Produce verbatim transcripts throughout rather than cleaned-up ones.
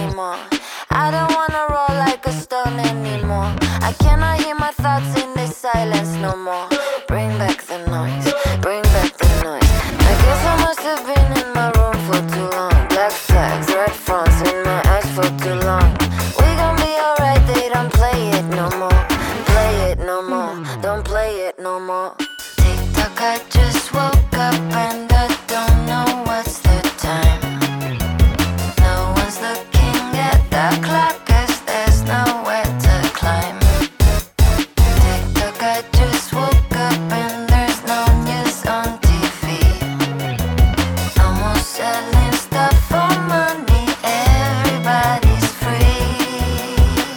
anymore. I don't wanna roll like a stone anymore. I cannot hear my thoughts in this silence no more. Bring back the noise, bring back the noise. I guess I must have been in my room for too long. Black flags, red fronts in my eyes for too long. We gon' be alright, they don't play it no more. Play it no more, don't play it no more. Tick-tock, I just woke up and I don't know what's the time. No one's looking at the clock 'cause there's nowhere to climb. Tick-tock, I just woke up and there's no news on T V. No more selling stuff for money, everybody's free.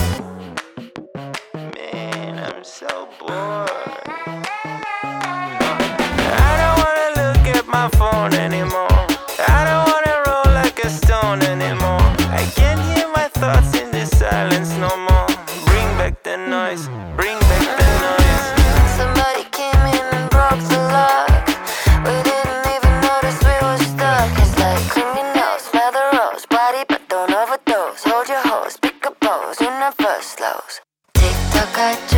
Man, I'm so bored. I don't wanna look at my phone anymore. I don't wanna roll like a stone anymore. I can't hear my thoughts in this silence no more. Bring back the noise, bring back the noise. Somebody came in and broke the lock. We didn't even notice we were stuck. It's like clean your nose, smell the rose, body but don't overdose. Hold your hose, pick up pose, universe slows. Tick tock, I